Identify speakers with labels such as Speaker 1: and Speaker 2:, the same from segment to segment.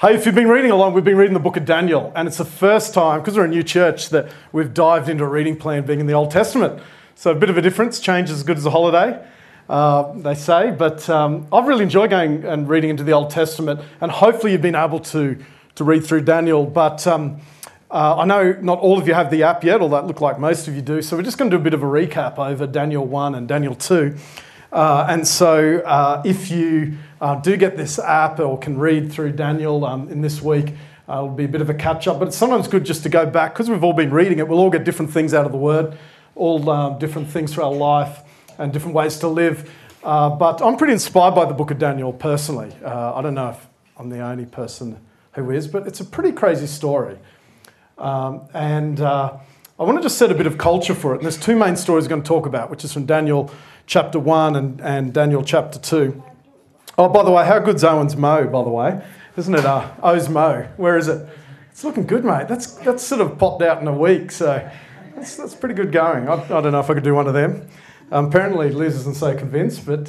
Speaker 1: Hey, if you've been reading along, we've been reading the book of Daniel, and it's the first time, because we're a new church, that we've dived into a reading plan being in the Old Testament. So a bit of a difference. Change is as good as a holiday, they say. But I've really enjoyed going and reading into the Old Testament, and hopefully you've been able to read through Daniel. But I know not all of you have the app yet, although it looks like most of you do. So we're just going to do a bit of a recap over Daniel 1 and Daniel 2. And so if you do get this app or can read through Daniel in this week, it'll be a bit of a catch-up. But it's sometimes good just to go back, because we've all been reading it. We'll all get different things out of the Word, all different things for our life and different ways to live. But I'm pretty inspired by the book of Daniel personally. I don't know if I'm the only person who is, but it's a pretty crazy story. And I want to just set a bit of culture for it. And there's two main stories we're going to talk about, which is from Daniel chapter 1 and Daniel chapter 2. Oh, by the way, how good's Owen's Mo, by the way? Isn't it O's Mo? Where is it? It's looking good, mate. That's sort of popped out in a week, so that's pretty good going. I don't know if I could do one of them. Apparently Liz isn't so convinced, but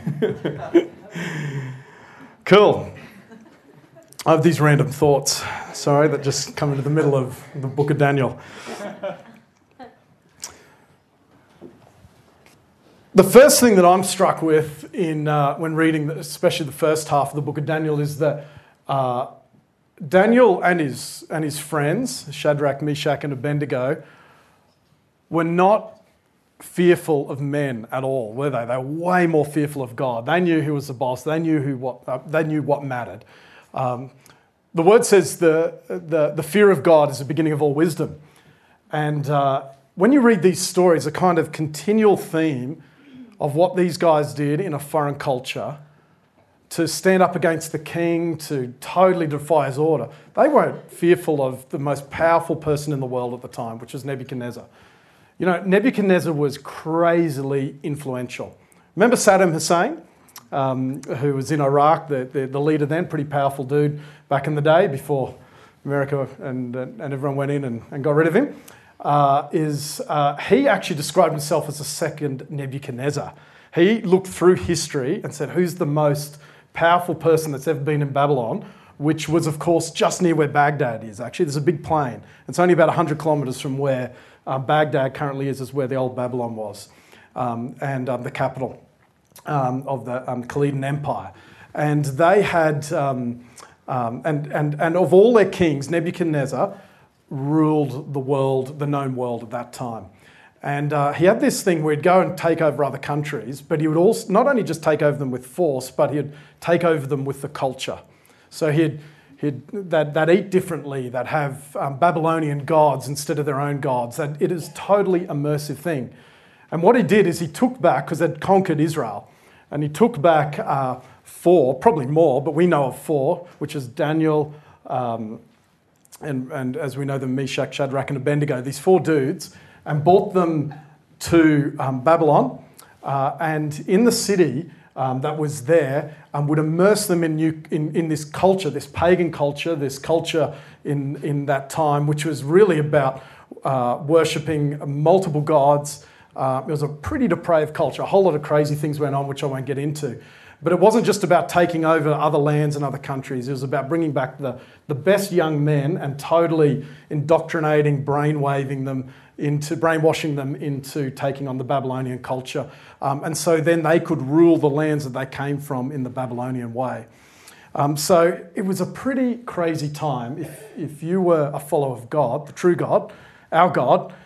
Speaker 1: cool. I have these random thoughts, sorry, that just come into the middle of the book of Daniel. The first thing that I'm struck with when reading, especially the first half of the book of Daniel, is that Daniel and his friends, Shadrach, Meshach, and Abednego, were not fearful of men at all, were they? They were way more fearful of God. They knew who was the boss. They knew what mattered. The word says the fear of God is the beginning of all wisdom. And when you read these stories, a kind of continual theme of what these guys did in a foreign culture to stand up against the king, to totally defy his order. They weren't fearful of the most powerful person in the world at the time, which was Nebuchadnezzar. You know, Nebuchadnezzar was crazily influential. Remember Saddam Hussein, who was in Iraq, the leader then, pretty powerful dude back in the day before America and everyone went in and got rid of him. He actually described himself as a second Nebuchadnezzar. He looked through history and said, who's the most powerful person that's ever been in Babylon, which was, of course, just near where Baghdad is, actually. There's a big plain. It's only about 100 kilometres from where Baghdad currently is where the old Babylon was, and the capital of the Khalid Empire. And they had, and of all their kings, Nebuchadnezzar ruled the world, the known world at that time. And he had this thing where he'd go and take over other countries, but he would also not only just take over them with force, but he'd take over them with the culture. So they'd eat differently, they'd have Babylonian gods instead of their own gods. It is a totally immersive thing. And what he did is he took back, because they'd conquered Israel, and he took back 4, probably more, but we know of 4, which is Daniel, and as we know them, Meshach, Shadrach, and Abednego, these 4 dudes, and brought them to Babylon, and in the city that was there, would immerse them in this culture, this pagan culture, this culture in that time, which was really about worshipping multiple gods. It was a pretty depraved culture. A whole lot of crazy things went on, which I won't get into. But it wasn't just about taking over other lands and other countries. It was about bringing back the best young men and totally indoctrinating, brainwashing them into taking on the Babylonian culture. And so then they could rule the lands that they came from in the Babylonian way. So it was a pretty crazy time. If you were a follower of God, the true God, our God,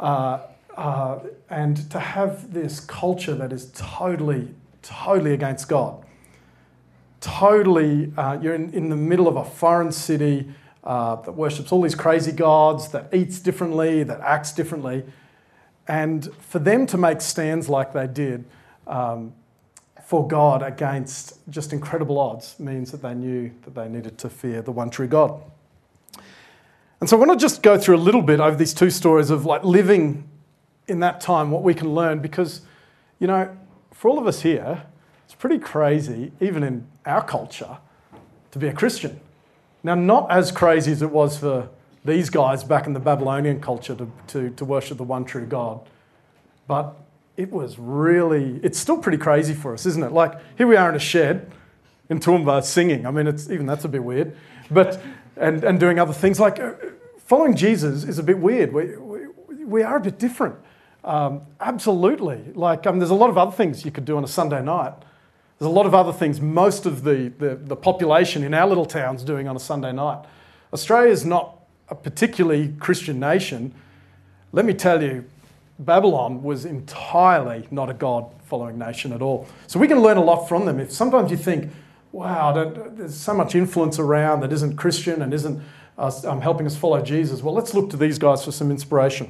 Speaker 1: and to have this culture that is totally against God. Totally, you're in the middle of a foreign city that worships all these crazy gods, that eats differently, that acts differently. And for them to make stands like they did for God against just incredible odds means that they knew that they needed to fear the one true God. And so I want to just go through a little bit over these 2 stories of like living in that time, what we can learn, because, you know, for all of us here, it's pretty crazy, even in our culture, to be a Christian. Now, not as crazy as it was for these guys back in the Babylonian culture to worship the one true God, but it's still pretty crazy for us, isn't it? Like, here we are in a shed in Toowoomba singing. I mean, that's a bit weird. and doing other things. Like following Jesus is a bit weird. We are a bit different. Absolutely. Like there's a lot of other things you could do on a Sunday night. There's a lot of other things most of the population in our little town's doing on a Sunday night. Australia is not a particularly Christian nation. Let me tell you, Babylon was entirely not a God-following nation at all. So we can learn a lot from them. If sometimes you think, wow, there's so much influence around that isn't Christian and isn't helping us follow Jesus. Well, let's look to these guys for some inspiration.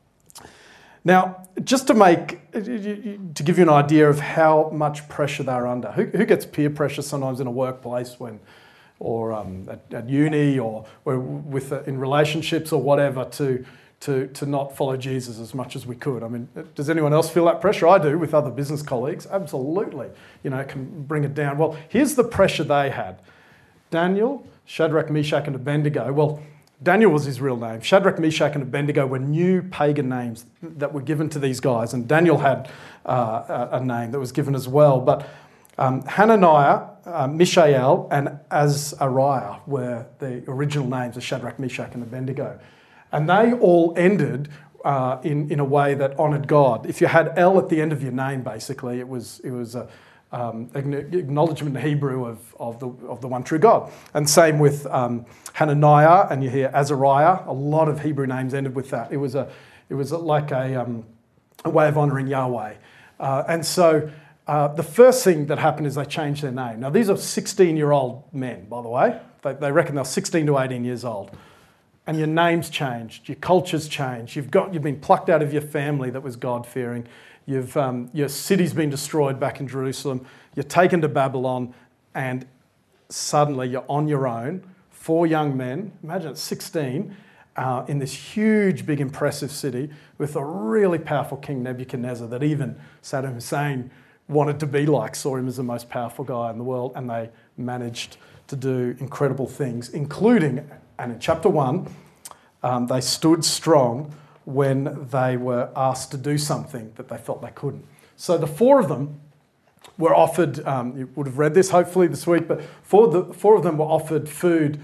Speaker 1: Now, just to give you an idea of how much pressure they're under. Who gets peer pressure sometimes in a workplace or at uni or in relationships or whatever to not follow Jesus as much as we could? I mean, does anyone else feel that pressure? I do with other business colleagues. Absolutely. It can bring it down. Well, here's the pressure they had. Daniel, Shadrach, Meshach, and Abednego. Well, Daniel was his real name. Shadrach, Meshach, and Abednego were new pagan names that were given to these guys. And Daniel had a name that was given as well. But Hananiah, Mishael, and Azariah were the original names of Shadrach, Meshach, and Abednego. And they all ended in a way that honoured God. If you had El at the end of your name, basically, it was an acknowledgement in Hebrew of the one true God. And same with Hananiah, and you hear Azariah. A lot of Hebrew names ended with that. It was like a way of honouring Yahweh. And so the first thing that happened is they changed their name. Now these are 16-year-old men, by the way. They reckon they're 16 to 18 years old. And your name's changed, your culture's changed. You've been plucked out of your family that was God-fearing. Your city's been destroyed back in Jerusalem. You're taken to Babylon, and suddenly you're on your own. 4 young men, imagine it's 16, in this huge, big, impressive city with a really powerful King Nebuchadnezzar that even Saddam Hussein wanted to be like, saw him as the most powerful guy in the world, and they managed to do incredible things, including, and in chapter 1, they stood strong when they were asked to do something that they felt they couldn't. So the 4 of them were offered, you would have read this hopefully this week, but 4 of them were offered food,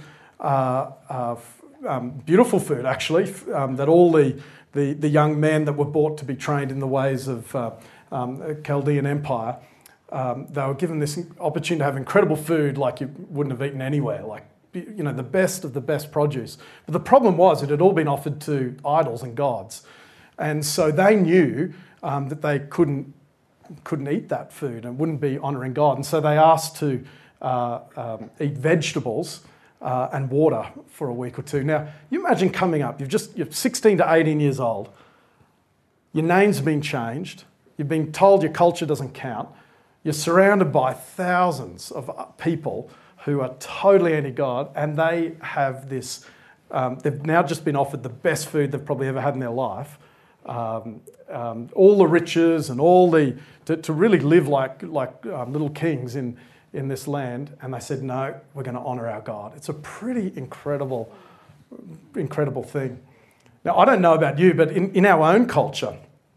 Speaker 1: beautiful food actually, that all the young men that were brought to be trained in the ways of Chaldean Empire, they were given this opportunity to have incredible food like you wouldn't have eaten anywhere, like the best of the best produce. But the problem was it had all been offered to idols and gods. And so they knew that they couldn't eat that food and wouldn't be honouring God. And so they asked to eat vegetables and water for a week or two. Now, you imagine coming up, you're 16 to 18 years old, your name's been changed, you've been told your culture doesn't count, you're surrounded by thousands of people who are totally anti-God, and they have this, they've now just been offered the best food they've probably ever had in their life, all the riches and to really live like little kings in this land, and they said, no, we're going to honour our God. It's a pretty incredible thing. Now, I don't know about you, but in our own culture,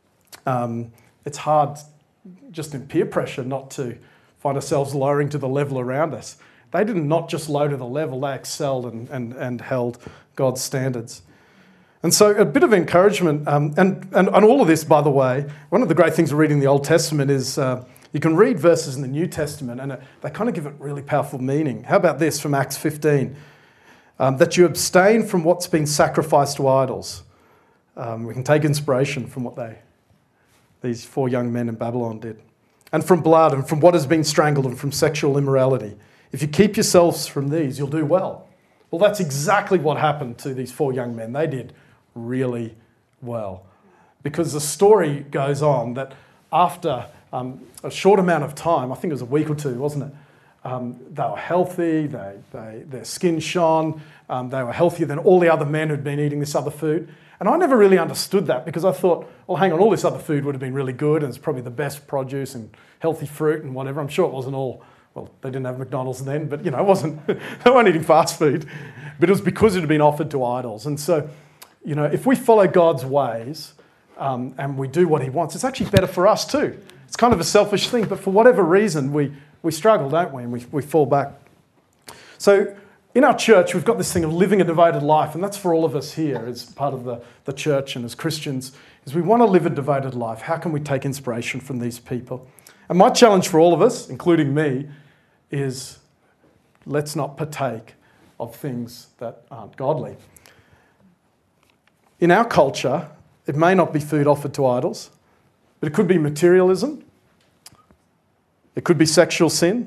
Speaker 1: it's hard just in peer pressure not to find ourselves lowering to the level around us. They did not just low to the level, they excelled and held God's standards. And so a bit of encouragement, and all of this, by the way, one of the great things of reading the Old Testament is you can read verses in the New Testament and they kind of give it really powerful meaning. How about this from Acts 15? That you abstain from what's been sacrificed to idols. We can take inspiration from what these 4 young men in Babylon did. And from blood and from what has been strangled and from sexual immorality. If you keep yourselves from these, you'll do well. Well, that's exactly what happened to these 4 young men. They did really well. Because the story goes on that after a short amount of time, I think it was a week or 2, wasn't it? They were healthy, their skin shone, they were healthier than all the other men who'd been eating this other food. And I never really understood that because I thought, well, hang on, all this other food would have been really good and it's probably the best produce and healthy fruit and whatever. I'm sure it wasn't all. Well, they didn't have McDonald's then, but, it wasn't, they weren't eating fast food. But it was because it had been offered to idols. And so, if we follow God's ways and we do what he wants, it's actually better for us too. It's kind of a selfish thing, but for whatever reason, we struggle, don't we? And we fall back. So in our church, we've got this thing of living a devoted life, and that's for all of us here as part of the church and as Christians, is we want to live a devoted life. How can we take inspiration from these people? And my challenge for all of us, including me, is let's not partake of things that aren't godly. In our culture, it may not be food offered to idols, but it could be materialism. It could be sexual sin.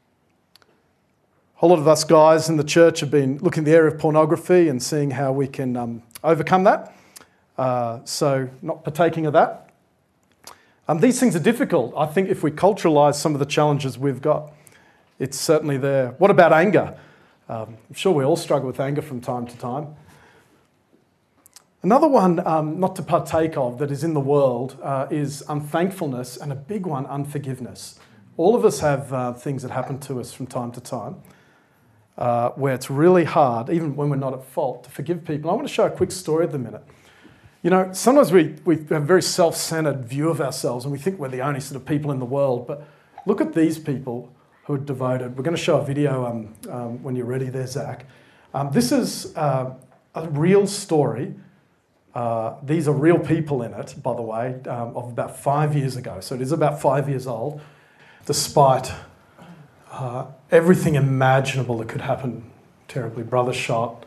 Speaker 1: A whole lot of us guys in the church have been looking at the area of pornography and seeing how we can overcome that. So not partaking of that. These things are difficult. I think if we culturalise some of the challenges we've got, it's certainly there. What about anger? I'm sure we all struggle with anger from time to time. Another one not to partake of that is in the world is unthankfulness, and a big one, unforgiveness. All of us have things that happen to us from time to time where it's really hard, even when we're not at fault, to forgive people. I want to show a quick story at the minute. You know, sometimes we have a very self-centered view of ourselves and we think we're the only sort of people in the world, but look at these people who are devoted. We're going to show a video when you're ready there, Zach. This is a real story. These are real people in it, by the way, of about 5 years ago. So it is about 5 years old, despite everything imaginable that could happen. Terribly, brother shot,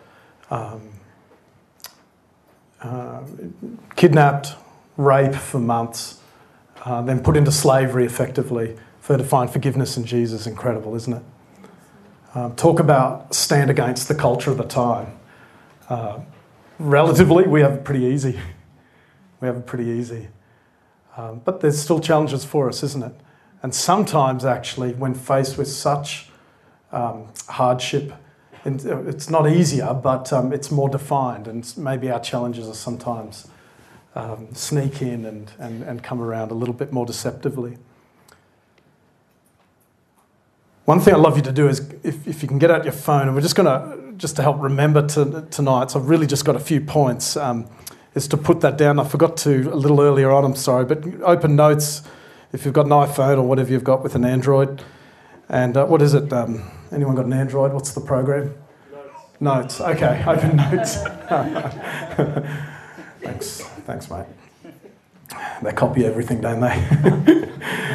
Speaker 1: kidnapped, rape for months, then put into slavery effectively for her to find forgiveness in Jesus. Incredible, isn't it? Talk about stand against the culture of the time. Relatively, we have it pretty easy. But there's still challenges for us, isn't it? And sometimes, actually, when faced with such hardship, it's not easier, but it's more defined, and maybe our challenges are sometimes sneak in and come around a little bit more deceptively. One thing I'd love you to do is, if you can get out your phone, and we're just going to, just to help remember tonight, so I've really just got a few points, is to put that down. I forgot to a little earlier on, I'm sorry, but open Notes if you've got an iPhone or whatever you've got with an Android. And what is it? Anyone got an Android? What's the program? Notes. Okay, open Notes. Thanks, mate. They copy everything, don't they?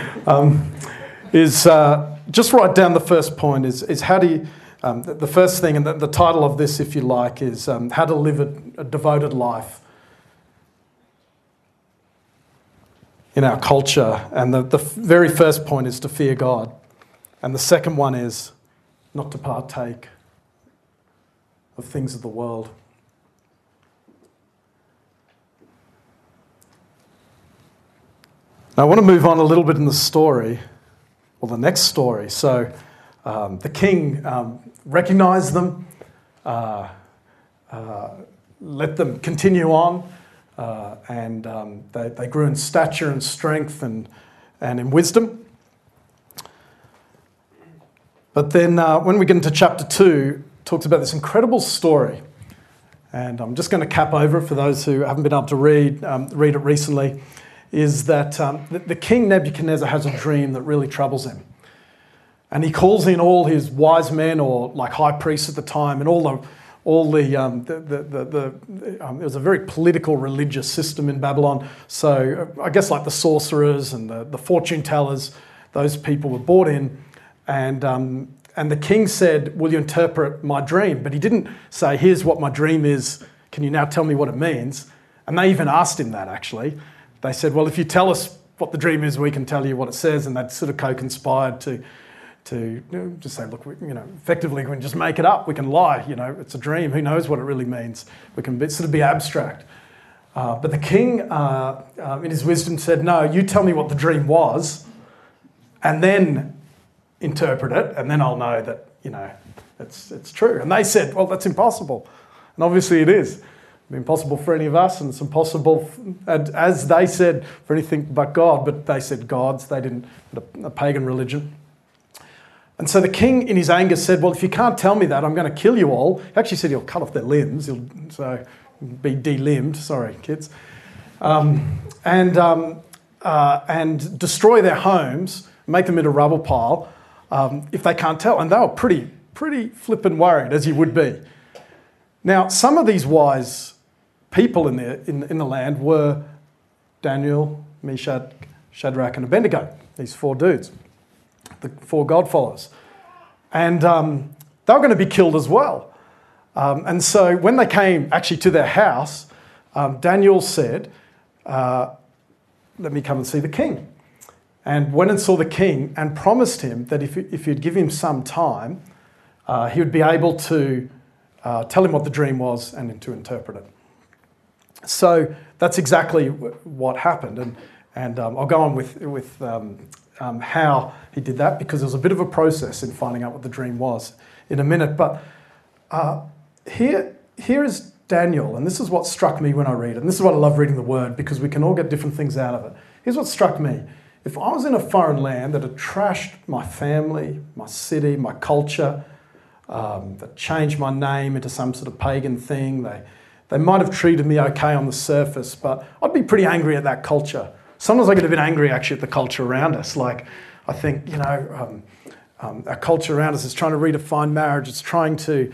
Speaker 1: Just write down the first point is how do you, the first thing, and the title of this, if you like, is how to live a devoted life in our culture. And the very first point is to fear God. And the second one is not to partake of things of the world. Now I want to move on a little bit in the story, or the next story. So the king recognized them, let them continue on, and they grew in stature and strength and in wisdom. But then when we get into chapter 2, it talks about this incredible story. And I'm just going to cap over it for those who haven't been able to read it recently, is that the king Nebuchadnezzar has a dream that really troubles him. And he calls in all his wise men, or like high priests at the time, and it was a very political, religious system in Babylon. So I guess like the sorcerers and the fortune tellers, those people were brought in, and the king said, "Will you interpret my dream?" But he didn't say, "Here's what my dream is. Can you now tell me what it means?" And they even asked him that, actually. They said, "Well, if you tell us what the dream is, we can tell you what it says." And they'd sort of co-conspired to just say, "Look, effectively, we can just make it up. We can lie. It's a dream. Who knows what it really means? We can sort of be abstract." But the king, in his wisdom, said, "No, you tell me what the dream was, and then interpret it, and then I'll know that it's true." And they said, "Well, that's impossible," and obviously it is. It's impossible for any of us, and it's impossible, as they said, for anything but God. But they said gods. They didn't, a pagan religion. And so the king, in his anger, said, "Well, if you can't tell me that, I'm going to kill you all." He actually said he'll cut off their limbs. He'll be de-limbed. Sorry, kids. And destroy their homes, make them into a rubble pile if they can't tell. And they were pretty pretty flippin' worried, as he would be. Now, some of these wise people in the land were Daniel, Meshach, Shadrach, and Abednego, these 4 dudes, the 4 God followers. And they were going to be killed as well. And so when they came actually to their house, Daniel said, let me come and see the king. And went and saw the king and promised him that if he'd give him some time, he would be able to tell him what the dream was and to interpret it. So that's exactly what happened. And I'll go on with how he did that, because there was a bit of a process in finding out what the dream was in a minute. But here is Daniel, and this is what struck me when I read it. And this is what I love reading the Word, because we can all get different things out of it. Here's what struck me. If I was in a foreign land that had trashed my family, my city, my culture, that changed my name into some sort of pagan thing, they might have treated me okay on the surface, but I'd be pretty angry at that culture. Sometimes I get a bit angry actually at the culture around us. Like, I think, our culture around us is trying to redefine marriage. It's trying to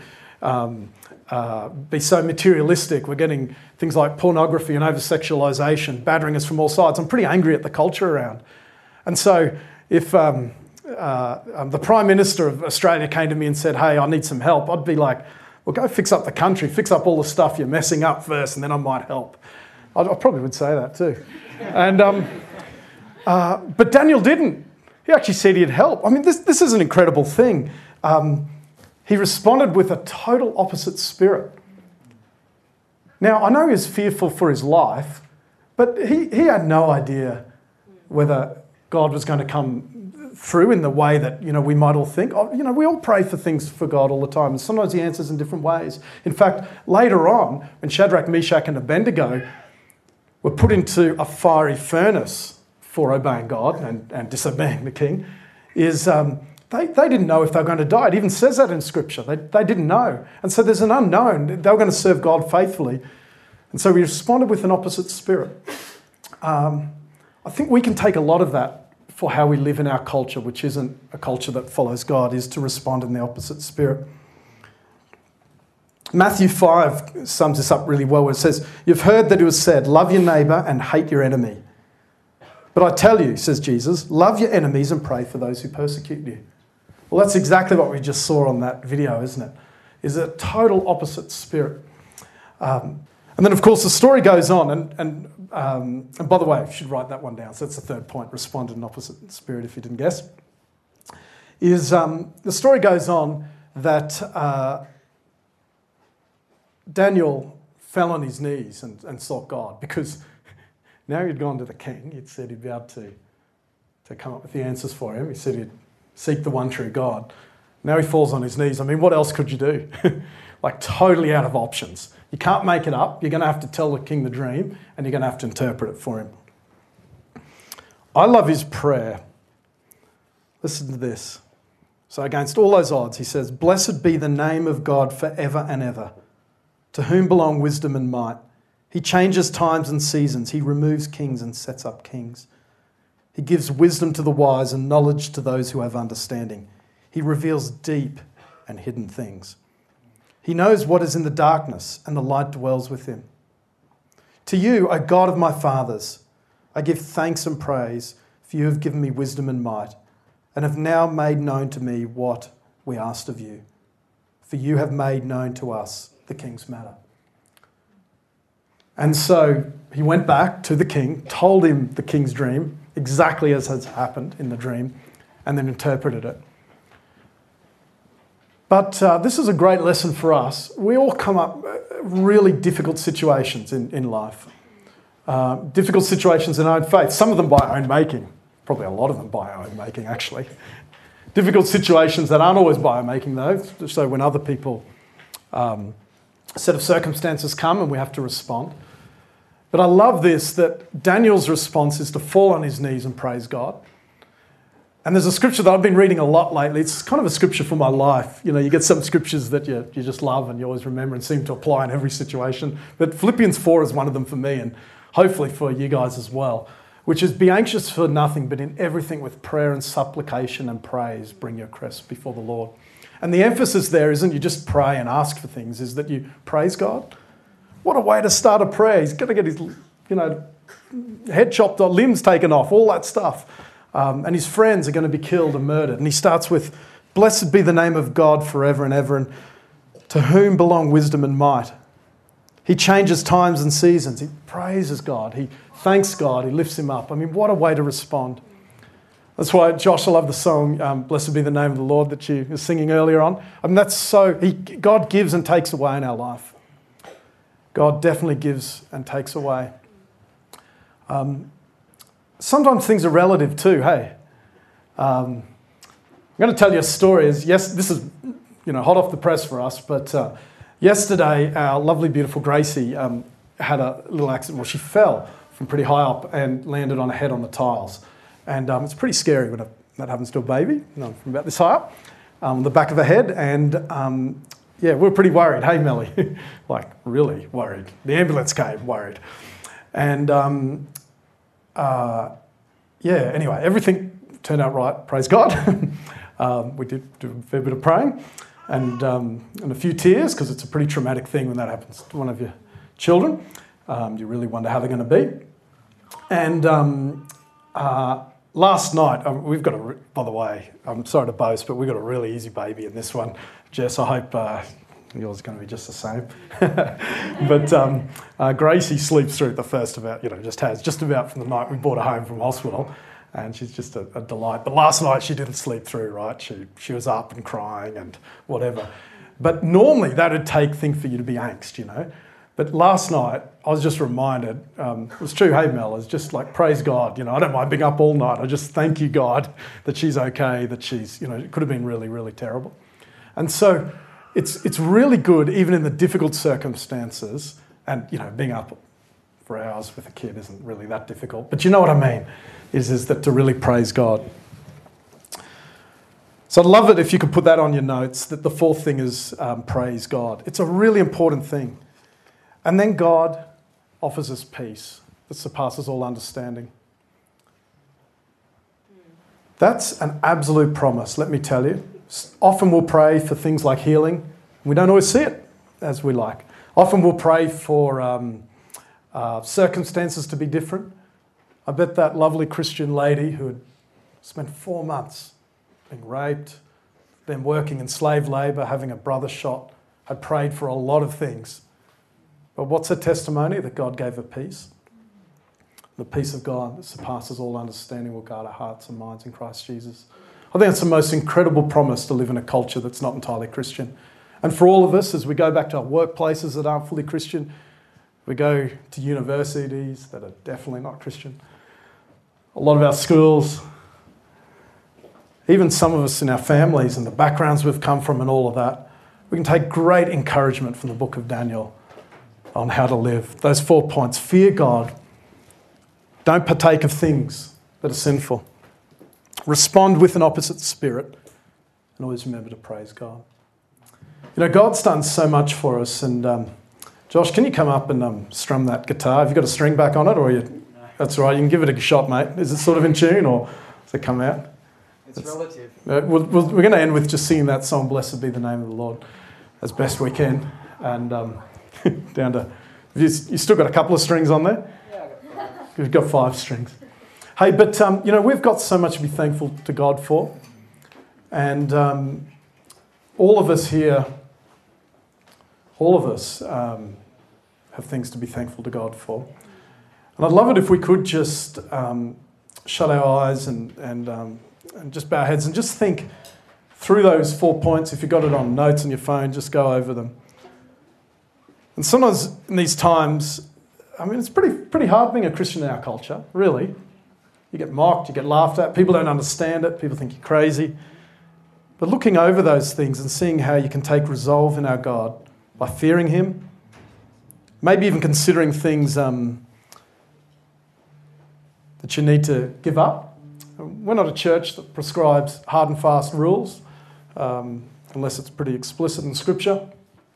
Speaker 1: be so materialistic. We're getting things like pornography and over-sexualisation battering us from all sides. I'm pretty angry at the culture around. And so if the Prime Minister of Australia came to me and said, hey, I need some help, I'd be like, well, go fix up the country, fix up all the stuff you're messing up first, and then I might help. I probably would say that too. And but Daniel didn't. He actually said he'd help. I mean, this is an incredible thing. He responded with a total opposite spirit. Now, I know he was fearful for his life, but he had no idea whether God was going to come through in the way that, we might all think. We all pray for things for God all the time, and sometimes he answers in different ways. In fact, later on, when Shadrach, Meshach, and Abednego were put into a fiery furnace for obeying God and disobeying the king, they didn't know if they were going to die. It even says that in Scripture. They didn't know. And so there's an unknown. They were going to serve God faithfully. And so we responded with an opposite spirit. I think we can take a lot of that for how we live in our culture, which isn't a culture that follows God, is to respond in the opposite spirit. Matthew 5 sums this up really well, where it says, you've heard that it was said, love your neighbour and hate your enemy. But I tell you, says Jesus, love your enemies and pray for those who persecute you. Well, that's exactly what we just saw on that video, isn't it? Is a total opposite spirit. And then, of course, the story goes on. And by the way, I should write that one down. So that's the third point, respond in opposite spirit, if you didn't guess. The story goes on that Daniel fell on his knees and sought God, because now he'd gone to the king. He'd said he'd be able to come up with the answers for him. He said he'd seek the one true God. Now he falls on his knees. I mean, what else could you do? Like, totally out of options. You can't make it up. You're going to have to tell the king the dream, and you're going to have to interpret it for him. I love his prayer. Listen to this. So against all those odds, he says, blessed be the name of God forever and ever, to whom belong wisdom and might. He changes times and seasons. He removes kings and sets up kings. He gives wisdom to the wise and knowledge to those who have understanding. He reveals deep and hidden things. He knows what is in the darkness, and the light dwells with him. To you, O God of my fathers, I give thanks and praise, for you have given me wisdom and might, and have now made known to me what we asked of you. For you have made known to us the king's matter. And so he went back to the king, told him the king's dream, exactly as has happened in the dream, and then interpreted it. But this is a great lesson for us. We all come up really difficult situations in life. Difficult situations in our own faith. Some of them by our own making. Probably a lot of them by our own making, actually. Difficult situations that aren't always by our making, though. So when other people, a set of circumstances come and we have to respond. But I love this, that Daniel's response is to fall on his knees and praise God. And there's a scripture that I've been reading a lot lately. It's kind of a scripture for my life. You get some scriptures that you just love and you always remember and seem to apply in every situation. But Philippians 4 is one of them for me, and hopefully for you guys as well, which is, be anxious for nothing, but in everything with prayer and supplication and praise, bring your requests before the Lord. And the emphasis there isn't you just pray and ask for things, is that you praise God. What a way to start a prayer. He's going to get his, head chopped off, limbs taken off, all that stuff. And his friends are going to be killed and murdered. And he starts with, blessed be the name of God forever and ever, and to whom belong wisdom and might. He changes times and seasons. He praises God. He thanks God. He lifts him up. I mean, what a way to respond. That's why, Josh, I love the song, Blessed Be the Name of the Lord, that you were singing earlier on. I mean, God gives and takes away in our life. God definitely gives and takes away. Sometimes things are relative too, hey. I'm going to tell you a story. Yes, this is hot off the press for us, but yesterday our lovely, beautiful Gracie had a little accident. Well, she fell from pretty high up and landed on her head on the tiles. And it's pretty scary when that happens to a baby, from about this high up, on the back of her head. And we're pretty worried. Hey, Melly, like really worried. The ambulance came, worried. And anyway, everything turned out right, praise God. We did do a fair bit of praying and a few tears, because it's a pretty traumatic thing when that happens to one of your children. You really wonder how they're going to be. And last night, we've got by the way, I'm sorry to boast, but we've got a really easy baby in this one. Jess, I hope yours is going to be just the same. But Gracie sleeps through the first about, just about from the night we brought her home from hospital. And she's just a delight. But last night she didn't sleep through, right? She was up and crying and whatever. But normally that would take things for you to be angst, But last night, I was just reminded, it was true, hey Mel, it's just like, praise God, I don't mind being up all night. I just thank you, God, that she's okay, that she's, it could have been really, really terrible. And so it's really good, even in the difficult circumstances, and, being up for hours with a kid isn't really that difficult. But you know what I mean, is that to really praise God. So I'd love it if you could put that on your notes, that the fourth thing is praise God. It's a really important thing. And then God offers us peace that surpasses all understanding. That's an absolute promise, let me tell you. Often we'll pray for things like healing. We don't always see it as we like. Often we'll pray for circumstances to be different. I bet that lovely Christian lady who had spent 4 months being raped, then working in slave labour, having a brother shot, had prayed for a lot of things. But what's her testimony? That God gave her peace. The peace of God that surpasses all understanding will guard our hearts and minds in Christ Jesus. I think it's the most incredible promise to live in a culture that's not entirely Christian. And for all of us, as we go back to our workplaces that aren't fully Christian, we go to universities that are definitely not Christian, a lot of our schools, even some of us in our families and the backgrounds we've come from and all of that, we can take great encouragement from the book of Daniel on how to live. Those 4 points. Fear God. Don't partake of things that are sinful. Respond with an opposite spirit. And always remember to praise God. God's done so much for us. And Josh, can you come up and strum that guitar? Have you got a string back on it? Or no. That's all right. You can give it a shot, mate. Is it sort of in tune or does it come out?
Speaker 2: It's relative.
Speaker 1: We're going to end with just singing that song, Blessed Be the Name of the Lord, as best we can. And down to, you still got a couple of strings on there?
Speaker 2: Yeah, I got 5.
Speaker 1: You've got 5 strings. Hey, but we've got so much to be thankful to God for. And all of us here, have things to be thankful to God for. And I'd love it if we could just shut our eyes and just bow our heads and just think through those 4 points. If you've got it on notes on your phone, just go over them. And sometimes in these times, it's pretty hard being a Christian in our culture, really. You get mocked, you get laughed at, people don't understand it, people think you're crazy. But looking over those things and seeing how you can take resolve in our God by fearing Him, maybe even considering things that you need to give up. We're not a church that prescribes hard and fast rules, unless it's pretty explicit in Scripture.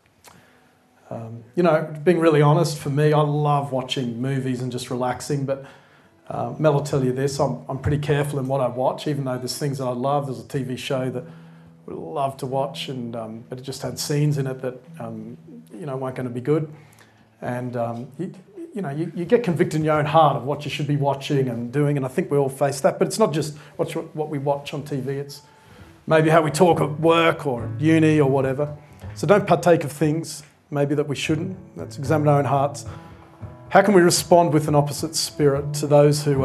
Speaker 1: Being really honest, for me, I love watching movies and just relaxing, but Mel will tell you this, I'm pretty careful in what I watch, even though there's things that I love. There's a TV show that we love to watch, and but it just had scenes in it that weren't going to be good. And you get convicted in your own heart of what you should be watching and doing, and I think we all face that. But it's not just what we watch on TV, it's maybe how we talk at work or at uni or whatever. So don't partake of things maybe that we shouldn't. Let's examine our own hearts. How can we respond with an opposite spirit to those who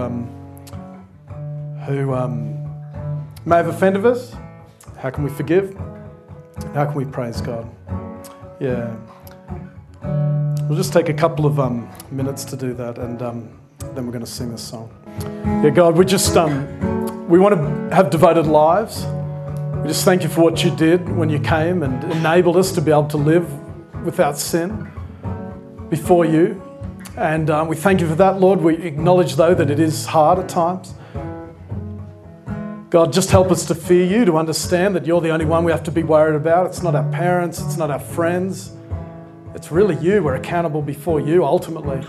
Speaker 1: may have offended us? How can we forgive? How can we praise God? Yeah. We'll just take a couple of minutes to do that, and then we're going to sing this song. Yeah, God, we just we want to have devoted lives. We just thank you for what you did when you came and enabled us to be able to live without sin before you. And we thank you for that, Lord. We acknowledge, though, that it is hard at times. God, just help us to fear you, to understand that you're the only one we have to be worried about. It's not our parents, it's not our friends. It's really you. We're accountable before you, ultimately.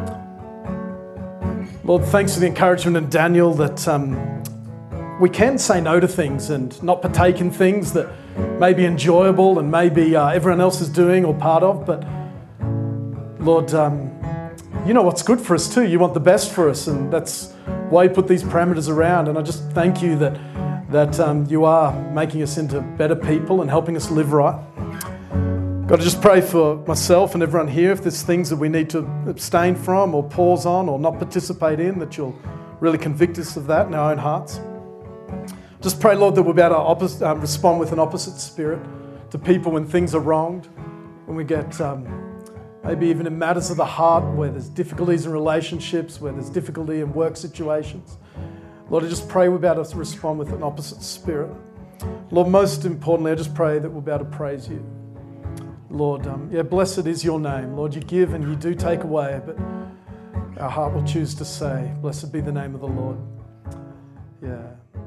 Speaker 1: Lord, thanks for the encouragement in Daniel that we can say no to things and not partake in things that may be enjoyable and maybe everyone else is doing or part of. But Lord, you know what's good for us too. You want the best for us, and that's why you put these parameters around. And I just thank you that you are making us into better people and helping us live right. God, I just pray for myself and everyone here, if there's things that we need to abstain from or pause on or not participate in, that you'll really convict us of that in our own hearts. Just pray, Lord, that we'll be able to respond with an opposite spirit to people when things are wronged, when we get maybe even in matters of the heart where there's difficulties in relationships, where there's difficulty in work situations. Lord, I just pray we'll be able to respond with an opposite spirit. Lord, most importantly, I just pray that we'll be able to praise you. Lord, blessed is your name. Lord, you give and you do take away, but our heart will choose to say, blessed be the name of the Lord. Yeah.